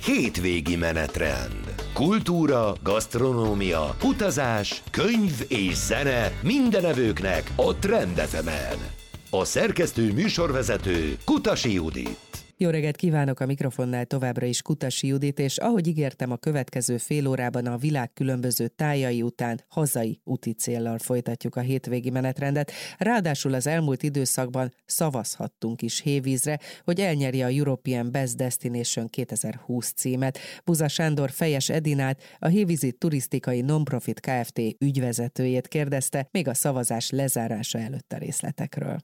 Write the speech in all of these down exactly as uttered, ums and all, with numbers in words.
Hétvégi menetrend. Kultúra, gasztronómia, utazás, könyv és zene minden evőknek a Trend ef emen. A szerkesztő műsorvezető Kutasi Judit. Jó reggelt kívánok, a mikrofonnál továbbra is Kutasi Judit, és ahogy ígértem, a következő fél órában a világ különböző tájai után hazai úti céllal folytatjuk a hétvégi menetrendet. Ráadásul az elmúlt időszakban szavazhattunk is hévízre, hogy elnyerje a European Best Destination kétezer-húsz címet. Buza Sándor Fejes Edinát, a Hévízi Turisztikai Nonprofit Kft. Ügyvezetőjét kérdezte, még a szavazás lezárása előtt a részletekről.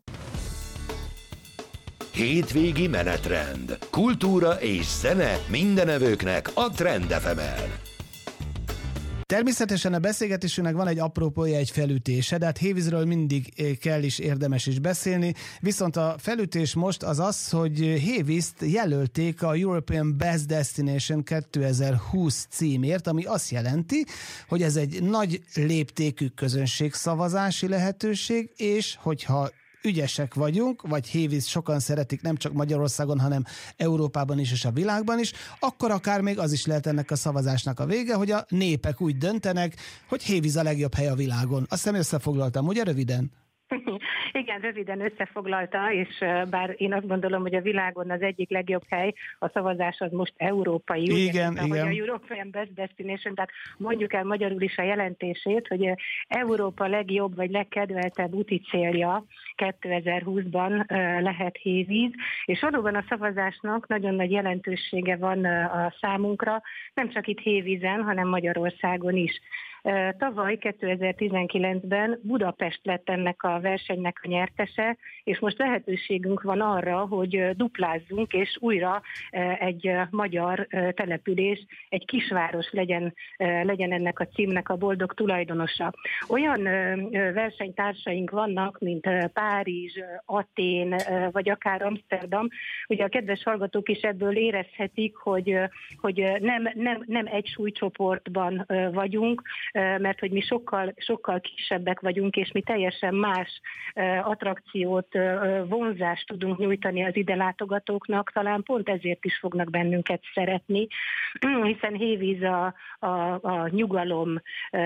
Hétvégi menetrend. Kultúra és zene minden evőknek a Trend ef emen. Természetesen a beszélgetésünknek van egy apropója, egy felütése, de hát hévízről mindig kell is érdemes is beszélni. Viszont a felütés most az az, hogy Hévízt jelölték a European Best Destination kétezer-húsz címért, ami azt jelenti, hogy ez egy nagy léptékű közönségszavazási lehetőség, és hogyha ügyesek vagyunk, vagy Hévíz sokan szeretik nem csak Magyarországon, hanem Európában is és a világban is, akkor akár még az is lehet ennek a szavazásnak a vége, hogy a népek úgy döntenek, hogy Hévíz a legjobb hely a világon. Azt hiszem összefoglaltam, ugye röviden? Igen, röviden összefoglalta, és bár én azt gondolom, hogy a világon az egyik legjobb hely, a szavazás az most európai. Igen, ugye, igen. Hogy a European Best Destination, tehát mondjuk el magyarul is a jelentését, hogy Európa legjobb vagy legkedveltebb úti célja kétezer-húszban lehet Hévíz, és valóban a szavazásnak nagyon nagy jelentősége van a számunkra, nem csak itt Hévízen, hanem Magyarországon is. Tavaly kétezer-tizenkilencben Budapest lett ennek a versenynek a nyertese, és most lehetőségünk van arra, hogy duplázzunk, és újra egy magyar település, egy kisváros legyen, legyen ennek a címnek a boldog tulajdonosa. Olyan versenytársaink vannak, mint Párizs, Atén, vagy akár Amsterdam. Ugye a kedves hallgatók is ebből érezhetik, hogy, hogy nem, nem, nem egy súlycsoportban vagyunk, mert hogy mi sokkal, sokkal kisebbek vagyunk, és mi teljesen más attrakciót, vonzást tudunk nyújtani az ide látogatóknak, talán pont ezért is fognak bennünket szeretni, hiszen Hévíz a, a, a nyugalom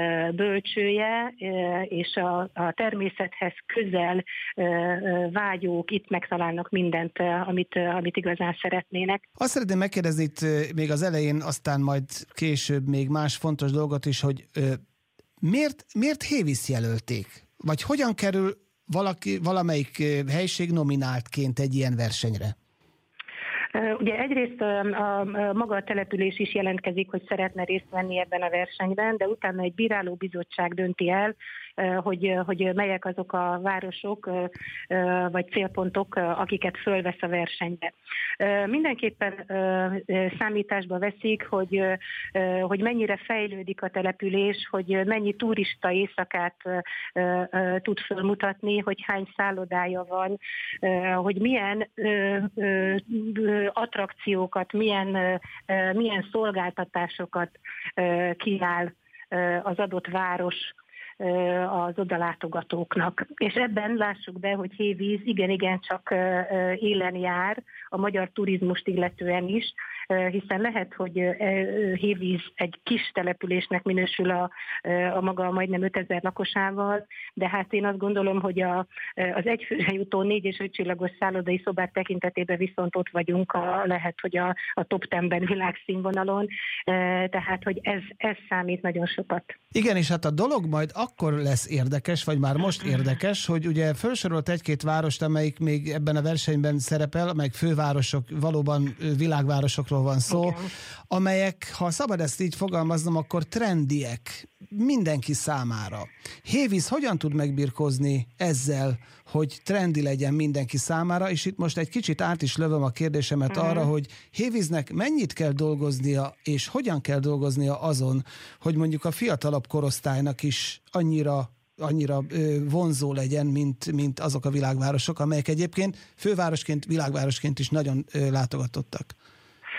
bölcsője, és a, a természethez közel vágyók itt megtalálnak mindent, amit, amit igazán szeretnének. Azt szeretném megkérdezni itt még az elején, aztán majd később még más fontos dolgot is, hogy miért, miért Hévízt jelölték? Vagy hogyan kerül valaki, valamelyik helység nomináltként egy ilyen versenyre? Ugye egyrészt a, a, a maga a település is jelentkezik, hogy szeretne részt venni ebben a versenyben, de utána egy bírálóbizottság dönti el, hogy, hogy melyek azok a városok vagy célpontok, akiket fölvesz a versenybe. Mindenképpen számításba veszik, hogy, hogy mennyire fejlődik a település, hogy mennyi turista éjszakát tud fölmutatni, hogy hány szállodája van, hogy milyen attrakciókat, milyen, milyen szolgáltatásokat kínál az adott város az odalátogatóknak. És ebben lássuk be, hogy Hévíz igen-igen csak élen jár a magyar turizmust illetően is, hiszen lehet, hogy Hévíz egy kis településnek minősül a, a maga majdnem ötezer lakosával, de hát én azt gondolom, hogy a, az egyfőre jutó négy és öt csillagos szállodai szobák tekintetében viszont ott vagyunk, a, lehet, hogy a, a top tízben világszínvonalon, tehát, hogy ez, ez számít nagyon sokat. Igen, és hát a dolog majd akkor lesz érdekes, vagy már most érdekes, hogy ugye felsorolt egy-két várost, amelyik még ebben a versenyben szerepel, amelyik fővárosok, valóban világvárosokról van szó, okay. Amelyek, ha szabad ezt így fogalmaznom, akkor trendiek mindenki számára. Hévíz hogyan tud megbirkózni ezzel, hogy trendi legyen mindenki számára, és itt most egy kicsit át is lövöm a kérdésemet uh-huh. arra, hogy Hévíznek mennyit kell dolgoznia, és hogyan kell dolgoznia azon, hogy mondjuk a fiatalabb korosztálynak is annyira annyira vonzó legyen, mint, mint azok a világvárosok, amelyek egyébként fővárosként, világvárosként is nagyon látogatottak.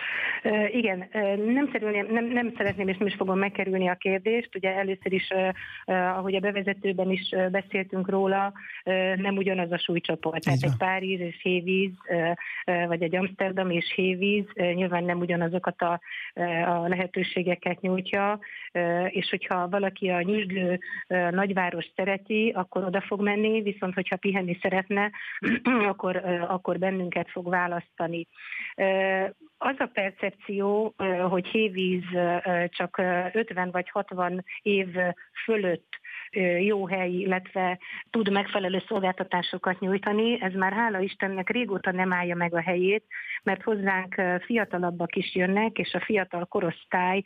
Uh, igen, uh, nem, szerülném, nem, nem szeretném és nem is fogom megkerülni a kérdést. Ugye először is, uh, uh, ahogy a bevezetőben is uh, beszéltünk róla, uh, nem ugyanaz a súlycsoport. Tehát egy Párizs és hévíz, uh, uh, vagy egy Amsterdam és hévíz uh, nyilván nem ugyanazokat a, uh, a lehetőségeket nyújtja, uh, és hogyha valaki a nyüzsgő uh, nagyváros szereti, akkor oda fog menni, viszont hogyha pihenni szeretne, akkor, uh, akkor bennünket fog választani. Uh, Az a percepció, hogy hévíz csak ötven vagy hatvan év fölött jó hely, illetve tud megfelelő szolgáltatásokat nyújtani, ez már hála Istennek régóta nem állja meg a helyét, mert hozzánk fiatalabbak is jönnek, és a fiatal korosztály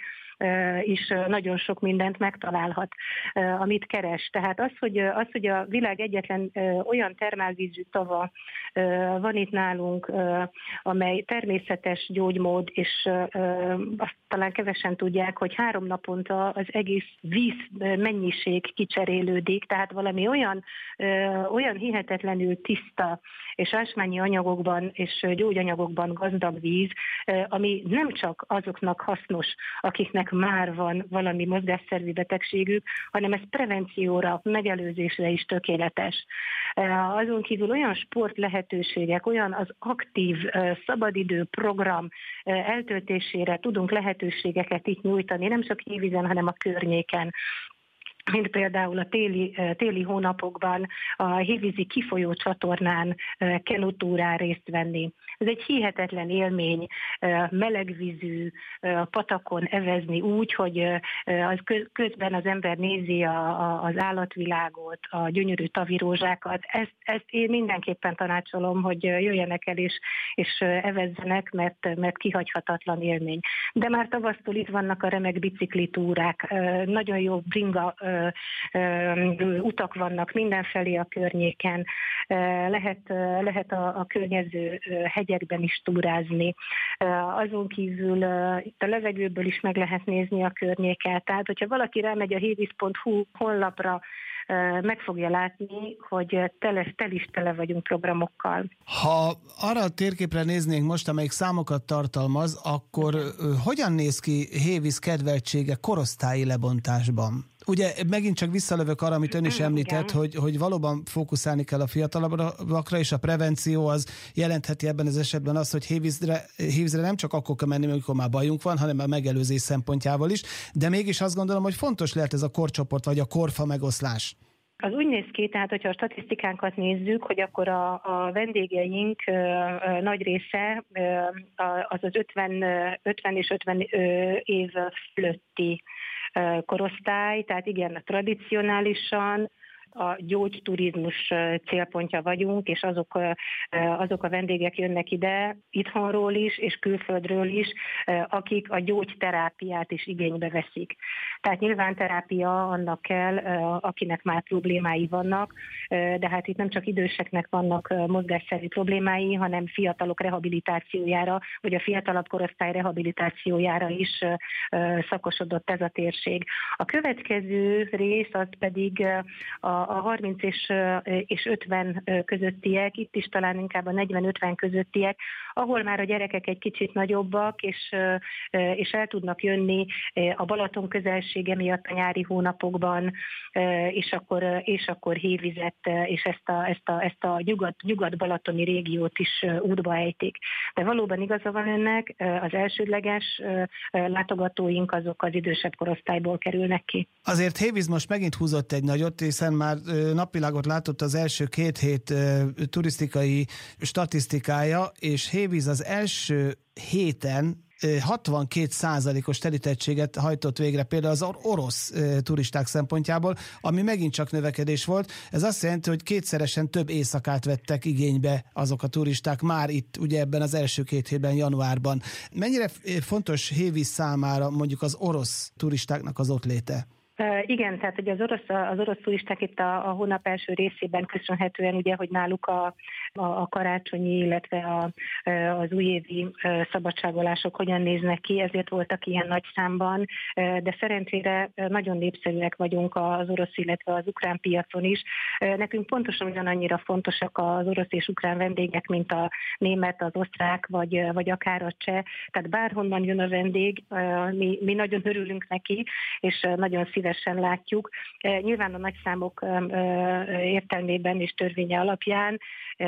is nagyon sok mindent megtalálhat, amit keres. Tehát az, hogy, az, hogy a világ egyetlen olyan termálvízű tava van itt nálunk, amely természetes gyógymód, és azt talán kevesen tudják, hogy három naponta az egész víz mennyiség kicserélődik, tehát valami olyan, olyan hihetetlenül tiszta és ásványi anyagokban és gyógyanyagokban gazdag víz, ami nem csak azoknak hasznos, akiknek már van valami mozgásszervi betegségük, hanem ez prevencióra, megelőzésre is tökéletes. Azon kívül olyan sport lehetőségek, olyan az aktív szabadidő program eltöltésére tudunk lehetőségeket itt nyújtani, nem csak hévízen, hanem a környéken, mint például a téli, téli hónapokban a hévízi kifolyó csatornán kenutúrán részt venni. Ez egy hihetetlen élmény, melegvízű patakon evezni úgy, hogy az közben az ember nézi a, a, az állatvilágot, a gyönyörű tavirózsákat. Ezt, ezt én mindenképpen tanácsolom, hogy jöjjenek el és, és evezzenek, mert, mert kihagyhatatlan élmény. De már tavasztól itt vannak a remek biciklitúrák, nagyon jó bringa utak vannak mindenfelé a környéken, lehet, lehet a, a környező hegyekben is túrázni. Azon kívül itt a levegőből is meg lehet nézni a környéket. Tehát, hogyha valaki rámegy a hévíz pont hu honlapra, meg fogja látni, hogy tele, tel is tele vagyunk programokkal. Ha arra a térképre néznénk most, amelyik számokat tartalmaz, akkor hogyan néz ki hévíz kedveltsége korosztályi lebontásban? Ugye megint csak visszalövök arra, amit ön is említett, hogy, hogy valóban fókuszálni kell a fiatalabbakra, és a prevenció az jelentheti ebben az esetben azt, hogy hévízre, hévízre nem csak akkor kell menni, amikor már bajunk van, hanem a megelőzés szempontjából is, de mégis azt gondolom, hogy fontos lehet ez a korcsoport, vagy a korfa megoszlás. Az úgy néz ki, tehát hogyha a statisztikánkat nézzük, hogy akkor a, a vendégeink ö, ö, nagy része ö, az az ötven, ötven és ötven ö, év fölötti ö, korosztály, tehát igen, tradicionálisan a gyógyturizmus célpontja vagyunk, és azok, azok a vendégek jönnek ide itthonról is, és külföldről is, akik a gyógyterápiát is igénybe veszik. Tehát nyilván terápia annak kell, akinek már problémái vannak, de hát itt nem csak időseknek vannak mozgásszervi problémái, hanem fiatalok rehabilitációjára, vagy a fiatalabb korosztály rehabilitációjára is szakosodott ez a térség. A következő rész az pedig a a harminc és ötven közöttiek, itt is talán inkább a negyven-ötven közöttiek, ahol már a gyerekek egy kicsit nagyobbak, és, és el tudnak jönni a Balaton közelsége miatt a nyári hónapokban, és akkor, és akkor hévizet, és ezt a, ezt a, ezt a nyugat, nyugat-balatoni régiót is útba ejtik. De valóban igaza van önnek, az elsődleges látogatóink azok az idősebb korosztályból kerülnek ki. Azért hévíz most megint húzott egy nagyot, hiszen már napvilágot látott az első két hét turisztikai statisztikája, és hévíz az első héten hatvankét százalékos telítettséget hajtott végre például az orosz turisták szempontjából, ami megint csak növekedés volt. Ez azt jelenti, hogy kétszeresen több éjszakát vettek igénybe azok a turisták már itt, ugye ebben az első két hétben, januárban. Mennyire fontos hévíz számára mondjuk az orosz turistáknak az ott léte? Igen, tehát ugye az orosz, az orosz turisták itt a, a hónap első részében köszönhetően ugye, hogy náluk a, a, a karácsonyi, illetve a, az újévi szabadságolások hogyan néznek ki, ezért voltak ilyen nagy számban, de szerencsére nagyon népszerűek vagyunk az orosz, illetve az ukrán piacon is. Nekünk pontosan ugyanannyira fontosak az orosz és ukrán vendégek, mint a német, az osztrák, vagy, vagy akár a cseh. Tehát bárhonnan jön a vendég, mi, mi nagyon örülünk neki, és nagyon szívesen látjuk. Nyilván a nagyszámok értelmében és törvénye alapján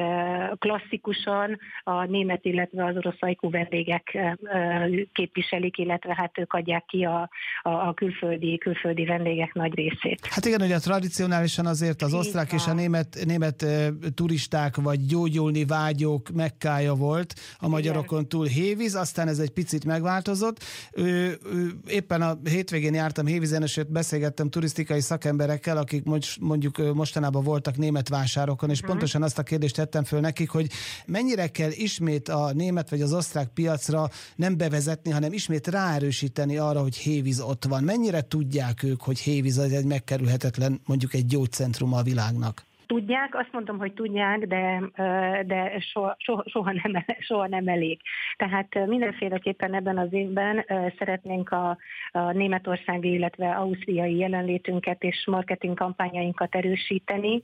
klasszikusan a német, illetve az orosz ajkú vendégek képviselik, illetve hát ők adják ki a, a, a külföldi, külföldi vendégek nagy részét. Hát igen, ugye tradicionálisan azért az osztrák és a német, német turisták vagy gyógyulni vágyók Mekkája volt, a magyarokon túl Hévíz, aztán ez egy picit megváltozott. Ő, ő, éppen a hétvégén jártam Hévízen, és beszélgettem turisztikai szakemberekkel, akik mondjuk mostanában voltak német vásárokon, és uh-huh. pontosan azt a kérdést tettem föl nekik, hogy mennyire kell ismét a német vagy az osztrák piacra nem bevezetni, hanem ismét ráerősíteni arra, hogy Hévíz ott van. Mennyire tudják ők, hogy Hévíz az egy megkerülhetetlen, mondjuk egy gyógycentruma a világnak? Tudják, azt mondom, hogy tudják, de, de soha, soha, soha, nem, soha nem elég. Tehát mindenféleképpen ebben az évben szeretnénk a, a németországi, illetve ausztriai jelenlétünket és marketing kampányainkat erősíteni,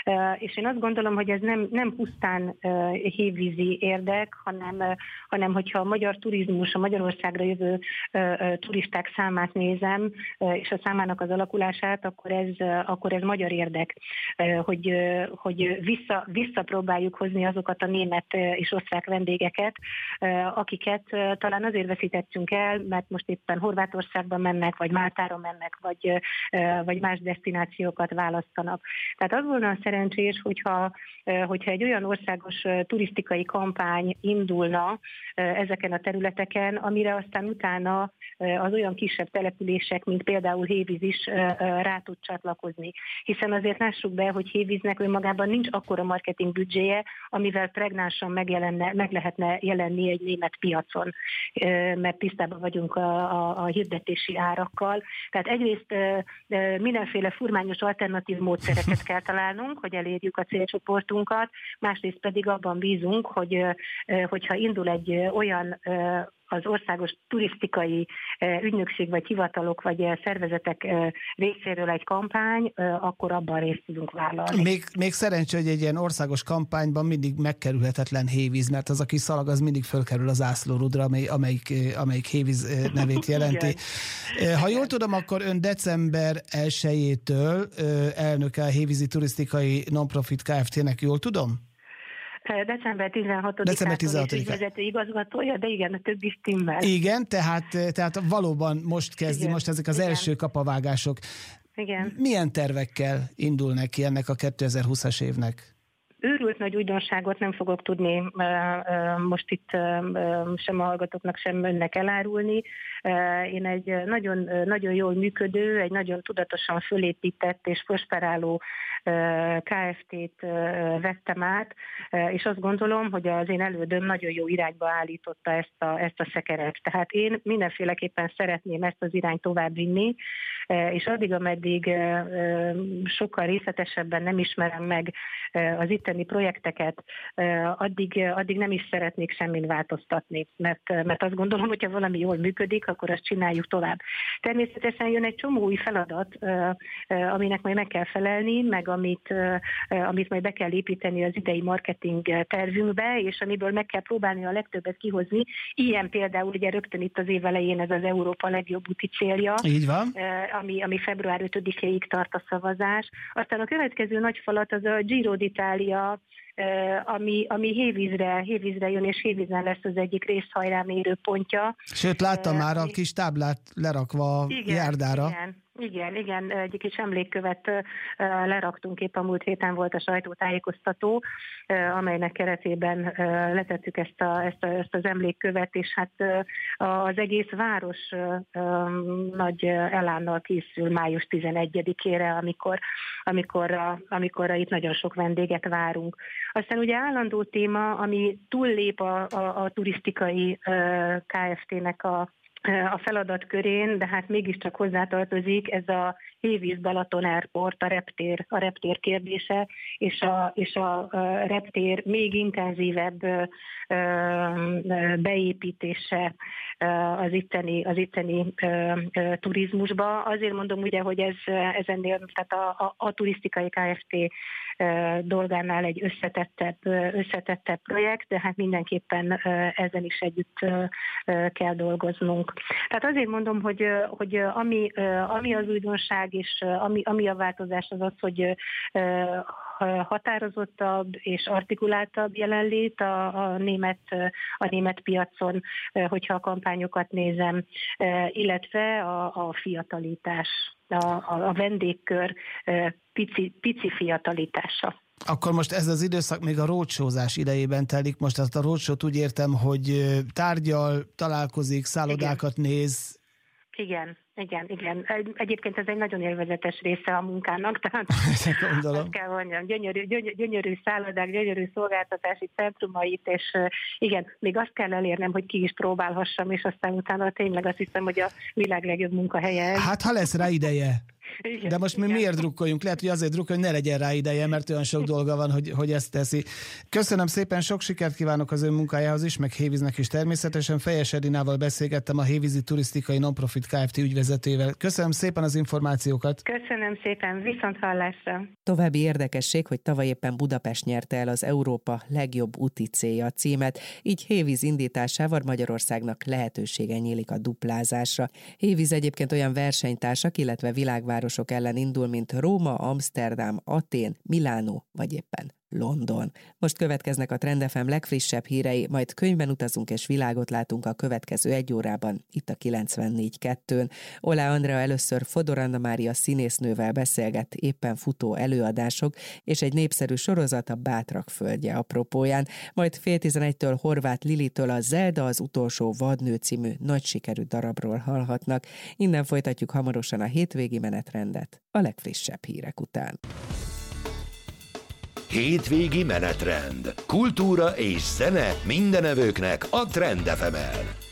és én azt gondolom, hogy ez nem, nem pusztán hévízi érdek, hanem, hanem hogyha a magyar turizmus, a Magyarországra jövő turisták számát nézem, és a számának az alakulását, akkor ez, akkor ez magyar érdek, hogy hogy vissza, visszapróbáljuk hozni azokat a német és osztrák vendégeket, akiket talán azért veszítettünk el, mert most éppen Horvátországban mennek, vagy Máltára mennek, vagy, vagy más desztinációkat választanak. Tehát az volna szerencsés, hogyha, hogyha egy olyan országos turisztikai kampány indulna ezeken a területeken, amire aztán utána az olyan kisebb települések, mint például Hévíz is rá tud csatlakozni. Hiszen azért lássuk be, hogy Hévíznek önmagában nincs akkora marketing büdzséje, amivel pregnánsan megjelenne, meg lehetne jelenni egy német piacon, mert tisztában vagyunk a, a, a hirdetési árakkal. Tehát egyrészt mindenféle furmányos alternatív módszereket kell találnunk, hogy elérjük a célcsoportunkat, másrészt pedig abban bízunk, hogy hogyha indul egy olyan az országos turisztikai ügynökség, vagy hivatalok, vagy szervezetek részéről egy kampány, akkor abban részt tudunk vállalni. Még, még szerencsé, hogy egy ilyen országos kampányban mindig megkerülhetetlen Hévíz, mert az, aki szalag, az mindig fölkerül az zászlórudra, amely, amelyik, amelyik Hévíz nevét jelenti. Ha jól tudom, akkor ön december elsejétől elnöke a Hévízi Turisztikai Nonprofit Kft-nek, jól tudom? december tizenhatodikától és ügyvezető igazgatója, de igen, a többi stimmel. Igen, tehát, tehát valóban most kezdi, igen, most ezek az igen. első kapavágások. Igen. Milyen tervekkel indul neki ennek a kétezer-húszas évnek? Őrült nagy újdonságot nem fogok tudni most itt sem a hallgatóknak, sem önnek elárulni. Én egy nagyon, nagyon jól működő, egy nagyon tudatosan fölépített és prosperáló Kft-t vettem át, és azt gondolom, hogy az én elődöm nagyon jó irányba állította ezt a, ezt a szekeret. Tehát én mindenféleképpen szeretném ezt az irányt továbbvinni, és addig, ameddig sokkal részletesebben nem ismerem meg az itteni projekteket, addig, addig nem is szeretnék semmin változtatni, mert, mert azt gondolom, hogyha valami jól működik, akkor azt csináljuk tovább. Természetesen jön egy csomó új feladat, aminek majd meg kell felelni, meg amit, amit majd be kell építeni az idei marketing tervünkbe, és amiből meg kell próbálni a legtöbbet kihozni. Ilyen például ugye rögtön itt az év elején ez az Európa legjobb úti célja. Így van. Ami, ami február ötödikéig tart a szavazás. Aztán a következő nagy falat az a Giro d'Italia, ami, ami Hévízre, Hévízre jön, és Hévízen lesz az egyik részhajrámérő pontja. Sőt, láttam uh, már a kis táblát lerakva a igen, járdára. Igen. Igen, igen, egy kis emlékkövet leraktunk, épp a múlt héten volt a sajtótájékoztató, amelynek keretében letettük ezt, a, ezt, a, ezt az emlékkövet, és hát az egész város nagy elánnal készül május tizenegyedikére, amikor, amikor, amikor itt nagyon sok vendéget várunk. Aztán ugye állandó téma, ami túllép a, a, a turisztikai Kft-nek a a feladat körén, de hát mégiscsak hozzátartozik ez a Hévíz Balaton Airport, a reptér, a reptér kérdése, és a, és a reptér még intenzívebb beépítése az itteni, az itteni turizmusba. Azért mondom ugye, hogy ez, ez ennél, tehát a, a, a turisztikai Kft. Dolgánál egy összetettebb, összetettebb projekt, de hát mindenképpen ezen is együtt kell dolgoznunk. Tehát azért mondom, hogy, hogy ami, ami az újdonság és ami, ami a változás az az, hogy határozottabb és artikuláltabb jelenlét a, a, német, a német piacon, hogyha a kampányokat nézem, illetve a, a fiatalítás, a, a, a vendégkör pici, pici fiatalítása. Akkor most ez az időszak még a roadshow-zás idejében telik. Most azt a roadshow-t úgy értem, hogy tárgyal, találkozik, szállodákat igen. néz. Igen, igen, igen. Egyébként ez egy nagyon élvezetes része a munkának, tehát azt kell mondjam, gyönyörű, gyönyörű, gyönyörű szállodák, gyönyörű szolgáltatási centrumait, és igen, még azt kell elérnem, hogy ki is próbálhassam, és aztán utána tényleg azt hiszem, hogy a világ legjobb munkahelye ez. Hát ha lesz rá ideje. Igen, de most mi igen. miért drukkoljunk? Lehet, hogy azért drukkoljunk, hogy ne legyen rá ideje, mert olyan sok dolga van, hogy, hogy ezt teszi. Köszönöm szépen, sok sikert kívánok az ön munkájához is, meg Hévíznek is természetesen. Fejes Edinával beszélgettem, a Hévízi Turisztikai Nonprofit Kft. Ügyvezetőjével. Köszönöm szépen az információkat. Köszönöm szépen, viszont hallásra. További érdekesség, hogy tavaly éppen Budapest nyerte el az Európa legjobb úti célja címet, így Hévíz indításával Magyarországnak lehetősége nyílik a duplázásra. Hévíz egyébként olyan versenytársak, illetve világvárosok ellen indul, mint Róma, Amsterdam, Atén, Milánó vagy éppen London. Most következnek a Trend ef em legfrissebb hírei, majd könyvben utazunk és világot látunk a következő egy órában, itt a kilencvennégy kettőn. Olá Andrea először Fodor Anna Mária színésznővel beszélget éppen futó előadások és egy népszerű sorozat, a Bátrak földje apropóján, majd fél tizenegytől Horváth Lilitől a Zelda az utolsó vadnő című nagy sikerű darabról hallhatnak. Innen folytatjuk hamarosan a hétvégi menetrendet a legfrissebb hírek után. Hétvégi menetrend. Kultúra és zene mindenevőknek a Trend ef emen.